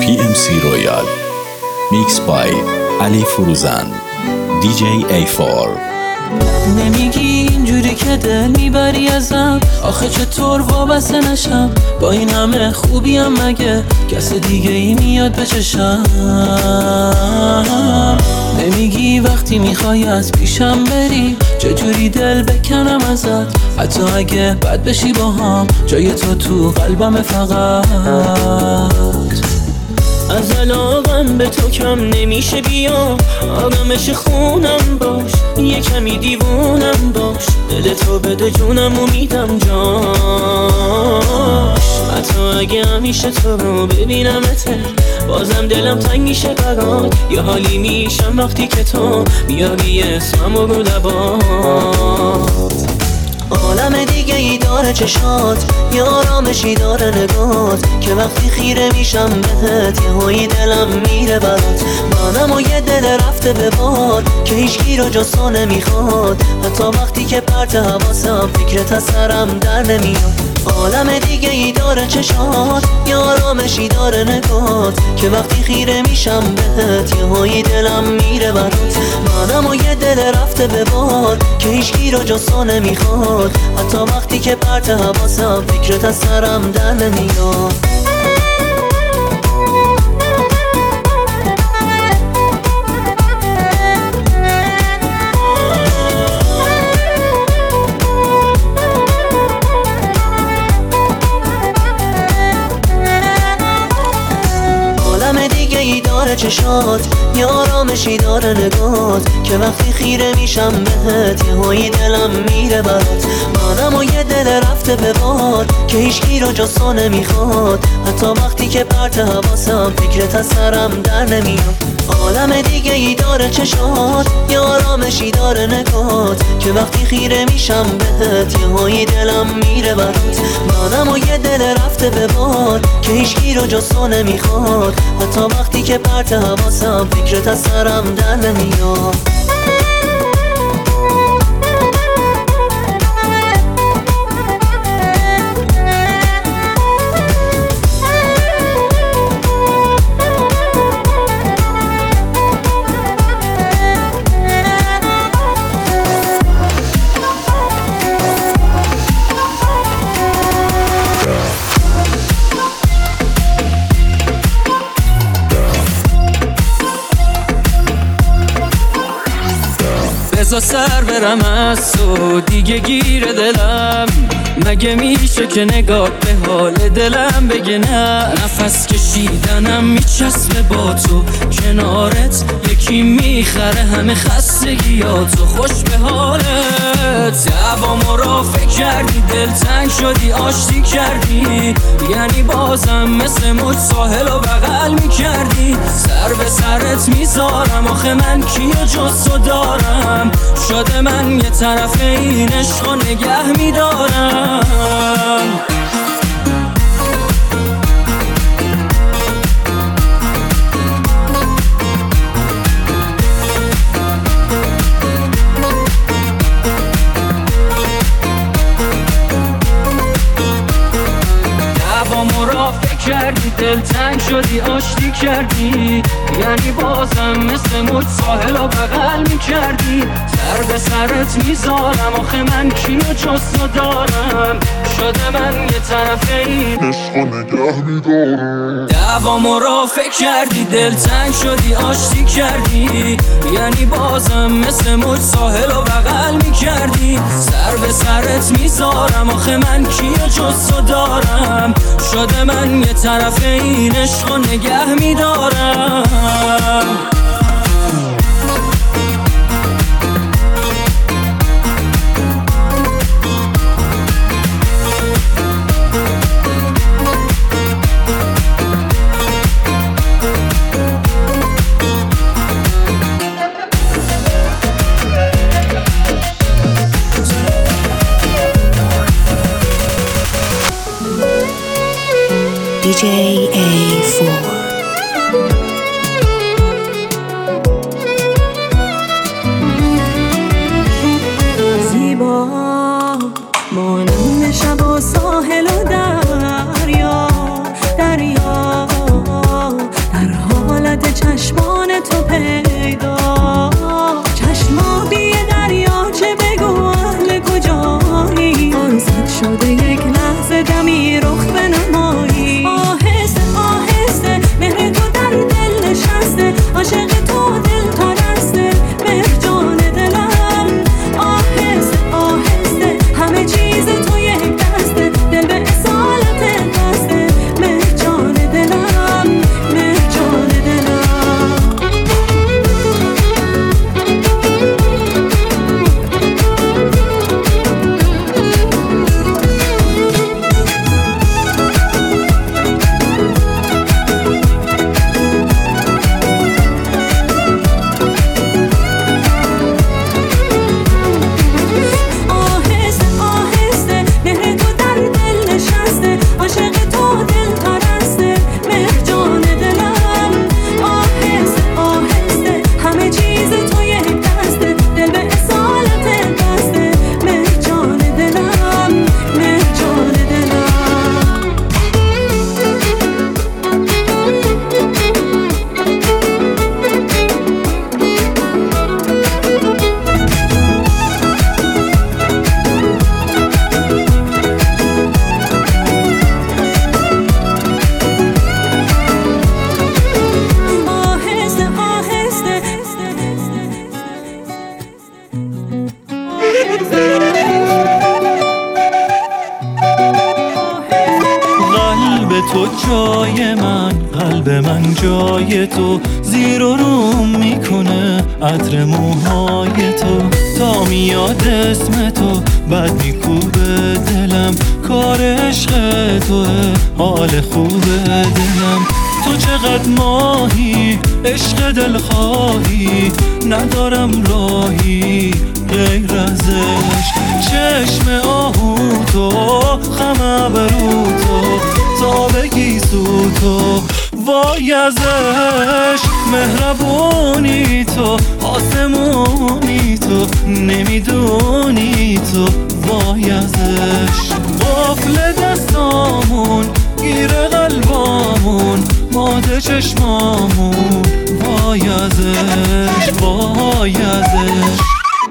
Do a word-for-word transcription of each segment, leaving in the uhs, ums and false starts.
پی ام سی رویال میکس بای علی فروزان دی جی ای فور. نمیگی اینجوری که دل میبری ازم، آخه چطور وابسته نشم؟ با این همه خوبیم مگه کس دیگه ای میاد به چشم؟ نمیگی وقتی میخوای از پیشم بری چجوری دل بکنم ازت، حتی اگه بد بشی با هم جای تو تو قلبم فقط. از علاقم به تو کم نمیشه بیام، آدمش خونم باش، یه کمی دیوونم باش، دل تو بده جونم و میدم جاش. حتی اگه همیشه تو رو ببینمت بازم دلم تنگ میشه برات، یه حالی میشم وقتی که تو میاری اسمم و رو لبات. عالم دیگه ای داره چشات، یه آرامشی داره نگات، که وقتی خیره میشم بهت یه هایی دلم میره برات. منم و یه دل رفته به باد که هیچکی رو جز تو نمیخواد، حتی وقتی که پرت حواسم فکرت از سرم در نمیاد. عالم دیگه ای داره چشات، یه آرامشی داره نگات، که وقتی خیره میشم بهت یه هایی دلم میره برات. منم و یه دل رفته به باد که هیچکی رو جز تو نمیخواد، حتی وقتی که پرت حواسم فکرت از سرم در نمیاد. داره چشات، یه آرامشی داره نگات، که وقتی خیره میشم بهت یه هایی دلم میره برات. منم و یه دل رفته به باد که هیچکی رو جز تو نمیخواد، حتی وقتی که پرت حواسم فکرت از سرم در نمیاد. عالم دیگه ای داره چشات، یه آرامشی داره نگات، که وقتی خیره میشم بهت یه هایی دلم میره برات. منم و یه دل رفته به باد که هیچکی رو جز تو نمیخواد، حتی وقتی که پرت حواسم فکرت از سرم در نمیاد. بذار سر برم از تو دیگه گیر دلم، مگه میشه که نگاه به حال دلم بگه نه؟ نفس کشیدنم میچسبه با تو کنارت، یکی میخره همه خستگیاتو. خوش به حالت دوامو را فکر کردی، دل تنگ شدی آشتی کردی، یعنی بازم مثل موج ساحل و بغل میکردی. سر به سرت میذارم آخه من کیو جز تو دارم، شده من یه طرف این عشق و نگه میدارم. دوامو را فکر کردی، دل تنگ شدی آشتی کردی، یعنی بازم مثل موج ساحل و بغل میکردی. سر به سرت میذارم آخه من کیو جز تو دارم، شده من یه طرف این عشق و نگه میدارم. دوامو را فکر کردی، دل تنگ شدی آشتی کردی، یعنی بازم مثل موج ساحل و بغل میکردی. سر به سرت میذارم آخه من کیو جز تو دارم، شده من یه طرف این عشق و نگه میدارم. دی جی ای فور. زیبا مانند شب و ساحل و دریا، دریا جای من، قلب من جای تو، زیر و روم میکنه عطر موهای تو. تا میاد اسم تو بد میکوبه دلم، کار عشق توه حال خوبه دلم. تو چقدر ماهی عشق دلخواهی، ندارم راهی غیر ازش. چشم آهو تو، خم ابرو تو، تا بگی سو تو وای ازش. مهربونی تو، آسمونی تو، نمیدونی تو وای ازش. قفل دستامون گیر قلبامون، ماده چشمامون وای ازش، وای ازش.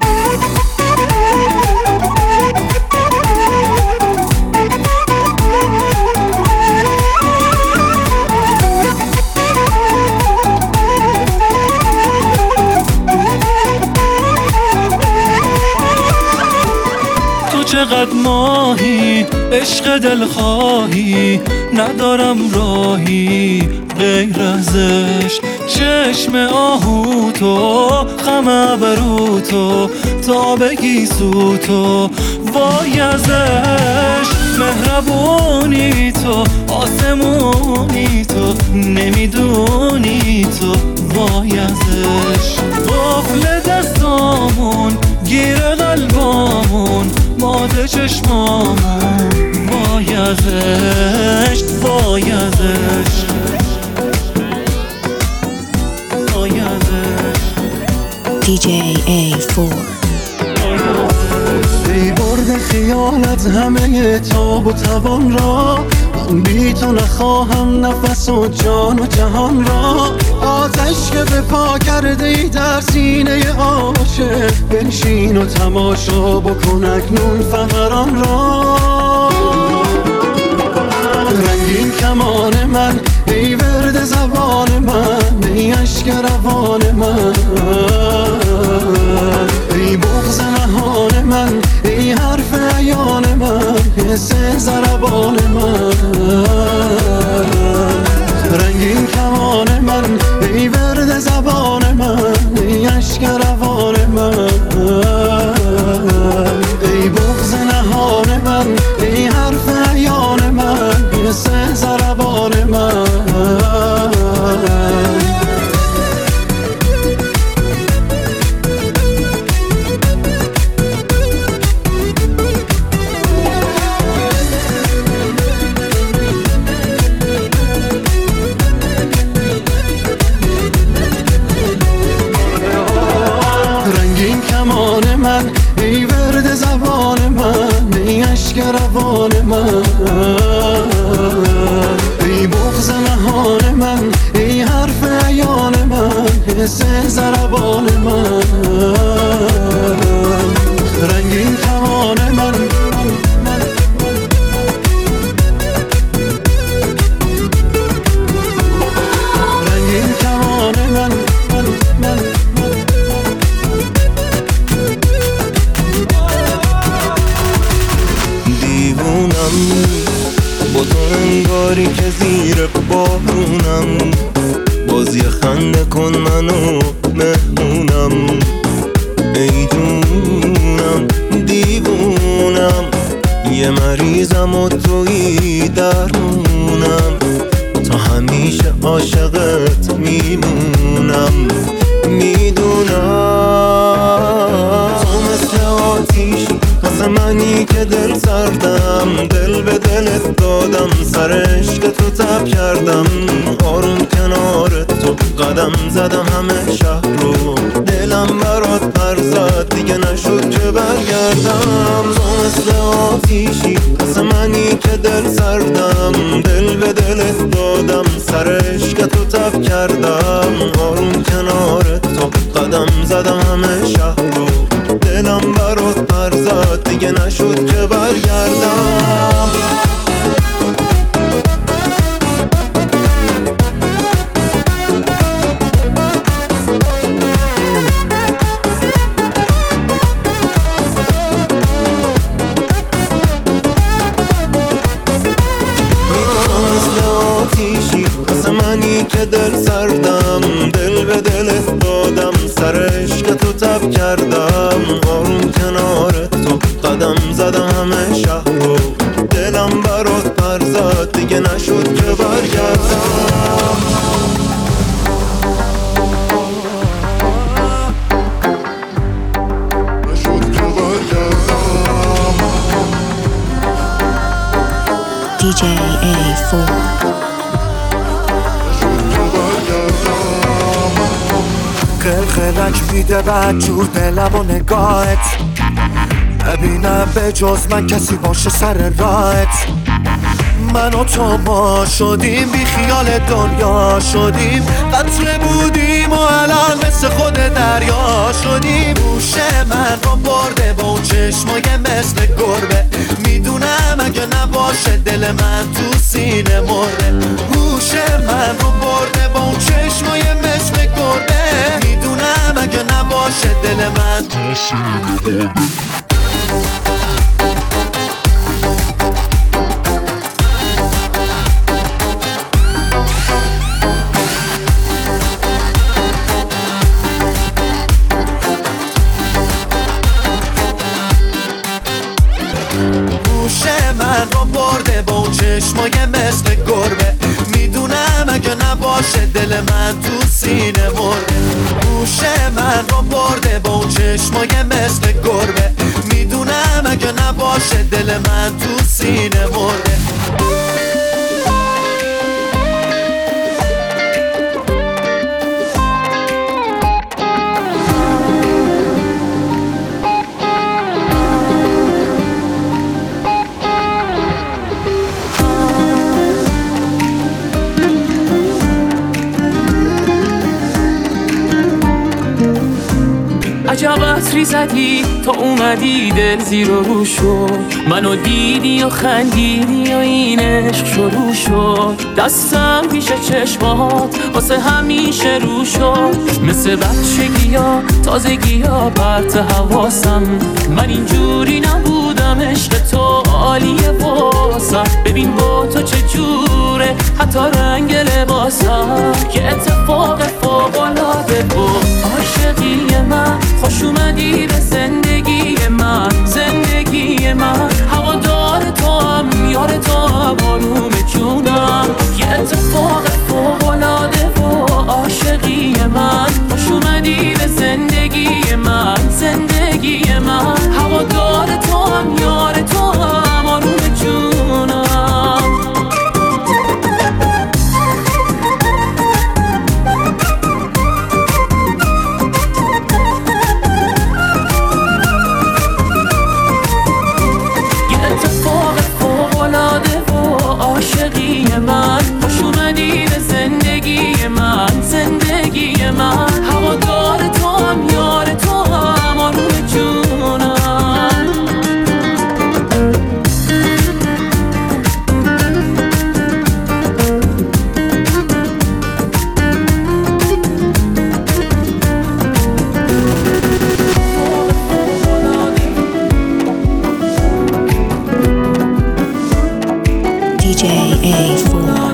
چقدر ماهی عشق دلخواهی، ندارم راهی غیر ازش. چشم آهو تو، خم ابرو تو، تا بگی سو تو وای ازش. مهربونی تو، آسمونی تو، نمیدونی تو وای ازش. قفل دستامون گیر قلبامون، ماده چشمامون وای ازش، وای ازش، وای ازش. دی جی ای فور. ای برد خیالت همه تاب و توان را، من بی تو نخواهم نفس و جان و جهان را. آتش که به پا کرده ای در سینه عاشق، بنشین و تماشا بکن اکنون فقران را. رنگین کمان من، ای ورد زبان من، ای اشک روان من، ای بغض نهان من، ای حرف عیان من، حس ضربان من. رنگین کمان من، ای ورد زبان من، ای اشک روان من، ای بغض نهان من، ای حرف عیان من، حس ضربان من. ای ورد زبان من، ای اشک روان من، ای بغض نهان من، ای حرف عیان من، حس ضربان من. رنگین کمان من، رنگین کمان من، من با تو انگاری که زیر بارونم، باز یه خنده کن منو مهمونم. ای جونم دیوونم، یه مریضم و تویی درمونم. تا همیشه عاشقت میمونم. میدونم تو مثل آتیشی واسه منی که دل سردم، دل به دلت دادم، سر عشق تو تب کردم. آروم کنار تو قدم زدم همه شهر رو، دلم برات پر زد دیگه نشد که برگردم. تو مثل آتیشی واسه منی که دل سردم، دل به دلت دادم، سر عشق تو تب کردم. آروم کنار تو قدم زدم همه شهر رو، دلم برات پر زد دیگه نشد که برگردم. مثل آتیشی واسه منی که دل سردم، دل به دلت دادم، سر عشق تو تب کردم. آروم کنار تو قدم زدم همه شهر رو، دلم برات پر زد دیگه نشد که برگردم. دی جی ای فور. قلقلک میده بدجور دلم و نگاهت، ببینم به جز من کسی باشه سر راهت. من و تو ما شدیم بی خیال دنیا شدیم، قطره بودیم و الان مثل خود دریا شدیم. گوش من رو برده با اون چشمای مثل گربه، میدونم اگه نباشه دل من تو سینه مرده. گوش من رو برده با اون چشمای مثل گربه، میدونم اگه نباشه دل من تو سینه مرده. من رو برده با اون چشمای مثل گربه، میدونم اگه نباشه دل من تو سینه مرده. گوش من رو برده با اون چشمای مثل گربه، میدونم اگه نباشه دل من تو سینه مرده. عجب عطری زدی تا اومدی دل زیر و رو شد، منو دیدی و خندیدی و این عشق شروع شد. دستم پیش چشمات واسه همیشه رو شد، مثل بچگی ها تازگی ها پرت حواسم. من اینجوری نبودم عشق تو عالیه واسم. ببین با تو چجوره حتی رنگ لباسم، که اتفاق فوق‌العاده بود. عاشقی من خوش اومدی به زندگی من، زندگی من هوادار تو هم یار تو هم آروم جونم. یه اتفاق فوق‌العاده و عاشقی من خوش اومدی به زندگی من، زندگی من هوادار تو هم یار تو هم آروم جونم. عاشقی من خوش اومدی به زندگی من، زندگی من هوادار تو هم یار تو هم آروم جونم. دی جی ای فور.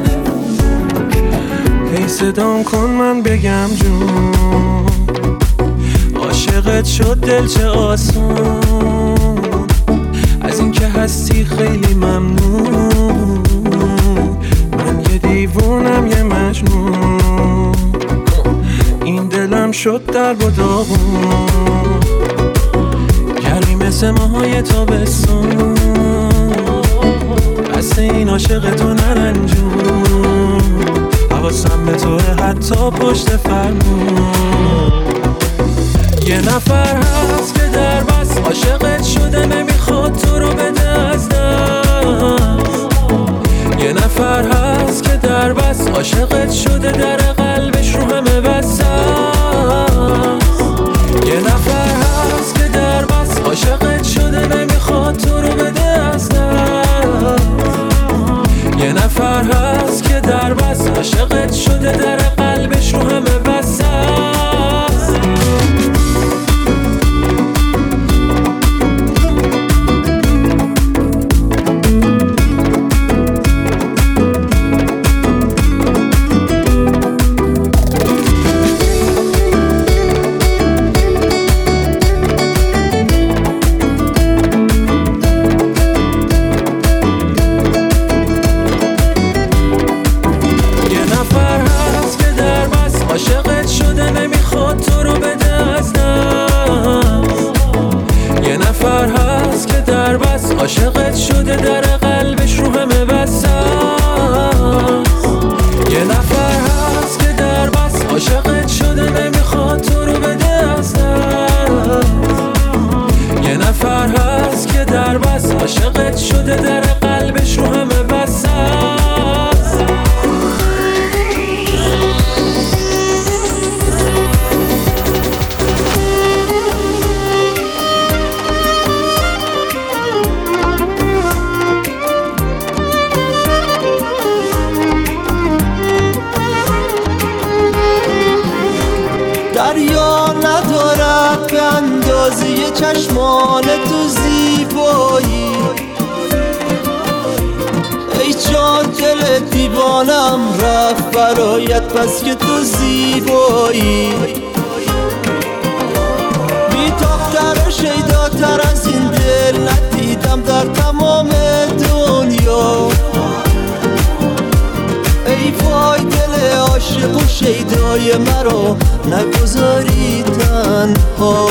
ای صدام کن من بگم جون، عاشقت شد دل چه آسون. از این که هستی خیلی ممنون، من یه دیوونم یه مجنون. این دلم شد در و داغون، گرمی مثل ماهای تابستون. قصد این عاشق تو نرنجون، حواسم به توه حتی پشت فرمون. یه نفر هست که در بس عاشقت شده نمیخواد تو رو بده از دست. یه نفر هست که در بس عاشقت شده در قلبش رو همه بسته. یه نفر هست که در بس عاشقت شده نمیخواد تو رو بده از دست. یه نفر هست که در بس عاشقت شده در قلبش رو همه بسته. بازی چشمان تو زیبایی ای جان دل دیوانم رفت برایت پس که تو زیبایی بی‌تاب‌تر و شیداتر از این دل ندیدم در تمام دنیا ای وای دل عاشق و شیدای مرا نگذاری تنها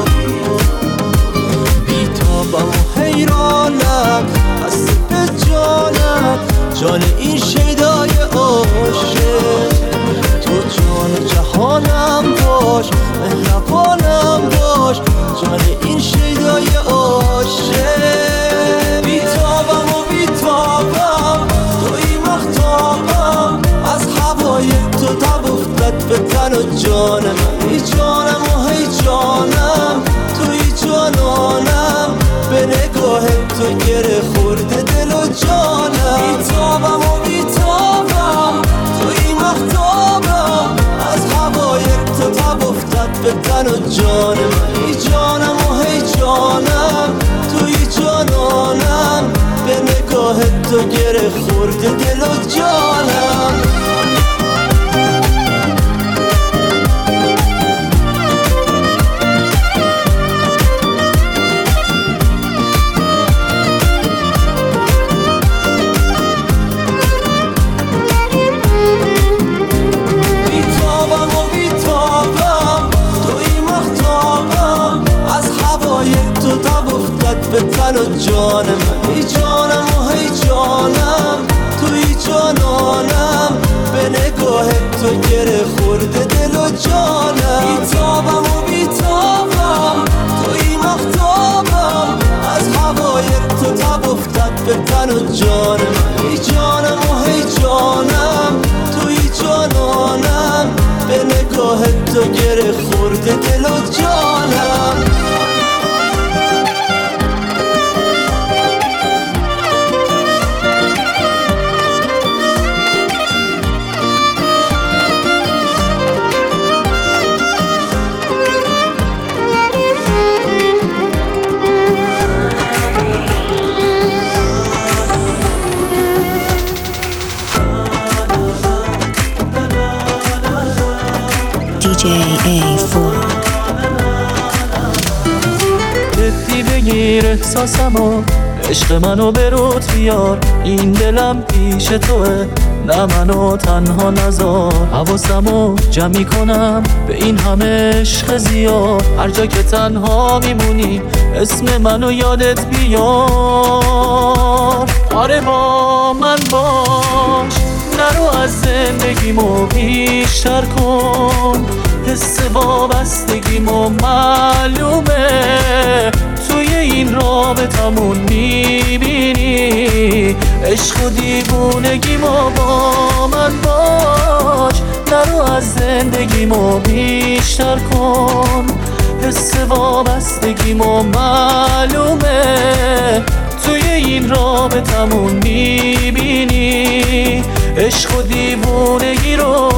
بی‌تابم و حیرانم هستی به جانم جان این شیدای عاشق تو جان جهانم باش مهربانم باش جان این شیدای عاشق بی‌تابم و بی‌تابم توی مختابم از هوای تو تب افتد به تن و جان من ای جانم و هی جانم توی جانانم به نگاه تو گره خورده دل و جانم بی‌تابم و بی‌تابم توی مختابم از هوای تو تب افتد به تن و جان من ای جانم و هی جانم توی جانانم به نگاه تو گره خورده دل و جانم بی‌تابم و بی‌تابم توی مختابم از هوای تو تب افتد به تن و جان من ای جانم و هی جانم توی جانانم به نگاه تو گره خورده دل و جانم بی‌تابم و بی‌تابم توی مختابم از هوای تو تب افتد به تن و جان من ای جانم و هی جانم توی جانانم به نگاه تو گره خورده دل و جانم دی جی ای فور جدی بگیر احساسمو عشق منو به رود بیار این دلم پیش توه نه منو تنها نذار حواسمو جمعی کنم به این همه عشق زیاد هر جا که تنها میمونی اسم منو یادت بیار آره با من باش نرو از زندگیمو بیشتر کن حس وابستگیمو معلومه توی این رابطمون میبینی عشق و دیوونگیمو با من باش نرو از زندگیمو بیشتر کن حس وابستگیمو معلومه توی این رابطمون میبینی عشق و دیوونگی رو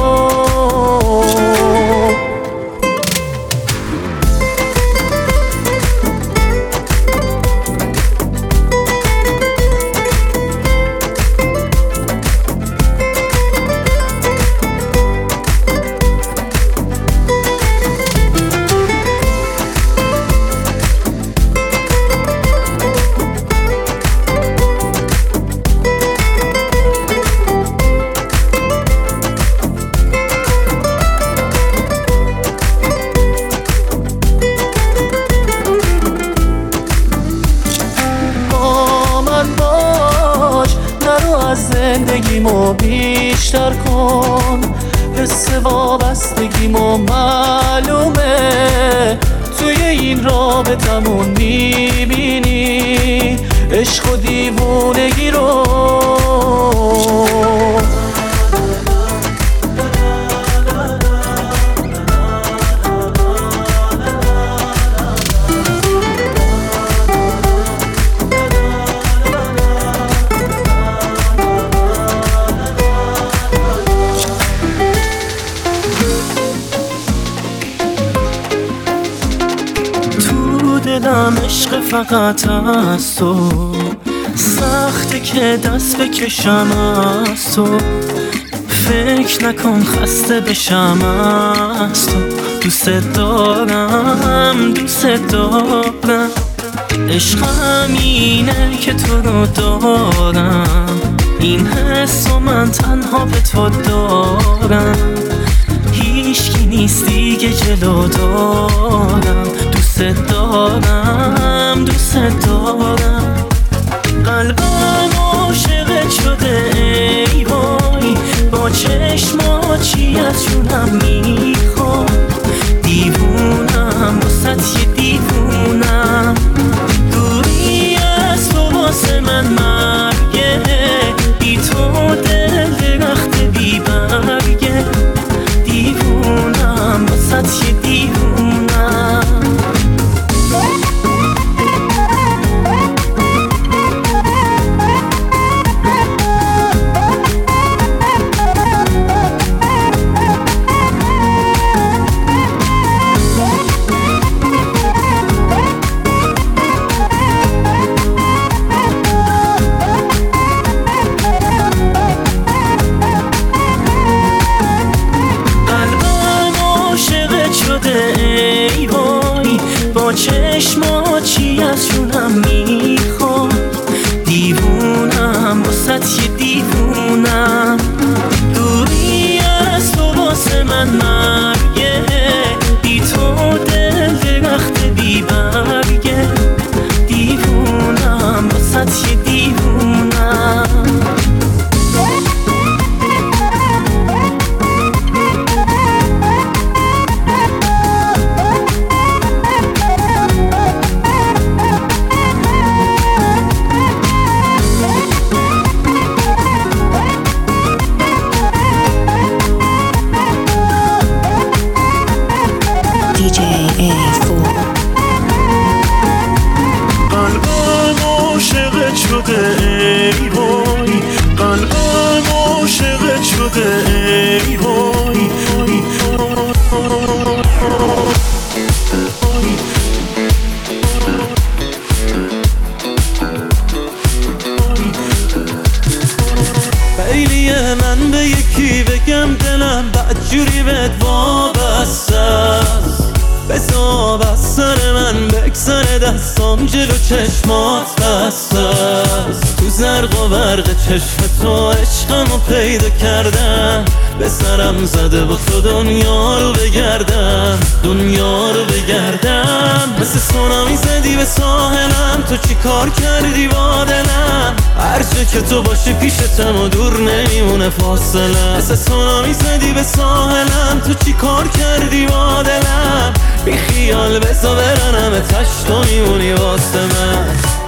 زندگیمو بیشتر کن حس وابستگیمو معلومه توی این رابطمون میبینی عشق و دیوونگی رو تو دلم عشق فقط از تو، سخته که دست بکشم از تو، فکر نکن خسته بشم از تو، دوست دارم دوست دارم، عشق همینه که تو رو دارم، این حس و من تنها به تو دارم، هیچکی نیست دیگه جلو دارم، دوست دارم دوست دارم، قلبم عاشقت شده ای وای، با چشماچی از جونم میخوام، دیوونم واسه یه دیوونم، دوری از تو واسه من مرگه، بی تو دل درخت بی برگه، دیوونم واسه یه دیوونم. ای وای، با چشماچی از جونم میخواد، دیوونم واسه یه دیوونم، دوری از تو واسه من مرگه، بی تو دل درخت بی برگه، دیوونم واسه یه دیوونم. دی جی ای فور. قلبم عاشقت شده ای وای، قلبم عاشقت شده ای وای، خیلیه من به یکی بگم دلم بدجوری بهت وابسته است، بذار از سر من بگذره دستام جلو چشمات بسته است، تو زرق و برق چشم تو عشقمو پیدا کردم، به سرم زده با تو دنیا رو بگردم، دنیا رو بگردم، مثل سونامی زدی به ساحلم، تو چی کار کردی با دلم، هر جا که تو باشی پیشتم و دور نمیمونه فاصله، مثل سونامی زدی به ساحلم، تو چی کار کردی با دلم، بی خیال بزا برنم تشت و میمونی واسه من.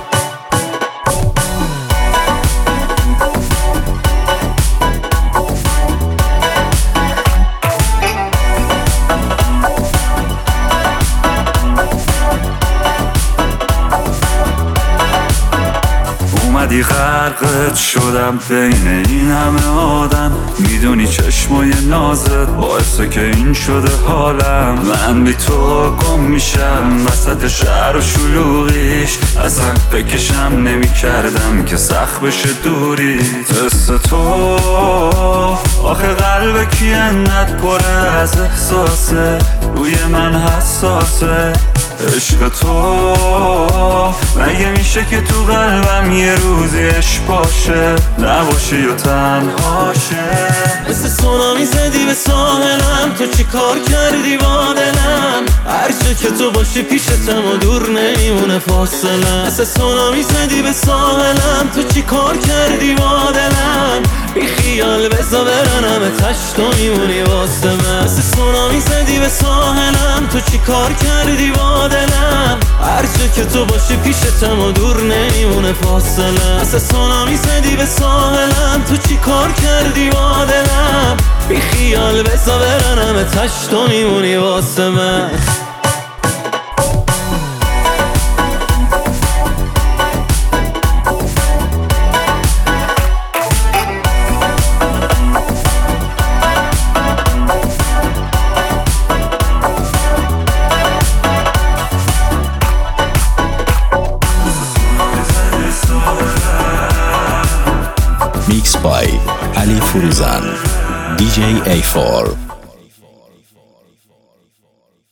اومدی غرقت شدم بین این همه آدم، میدونی چشمای نازت باعثه که این شده حالم، من بی تو گم میشم وسط شهر و شلوغیش، اصلا بکشم نمی کردم که سخت بشه دوری، تست تو آخه قلب کی انقدر پره از احساسه، روی من حساسه، عشق تو مگه میشه که تو قلبم یه روزی عشق باشه، نباشی و تنهاشه، مثل سونامی زدی به ساحلم، تو چی کار کردی با دلم، هر جا که تو باشی پیشتم و دور نمیمونه فاصله، مثل سونامی زدی به ساحلم، تو چی کار کردی با دلم، بی خیال بزا برنم تشت و میمونی واسه من، مثل سونامی زدی به ساحلم، تو چی کار کردی با دلم، هر جا که تو باشی پیشتم و دور نمیمونه فاصله، مثل سونامی زدی به ساحلم، تو چی کار کردی با دلم، بی خیال بزا برنم تشت و میمونی واسه من. دی جی ای فور.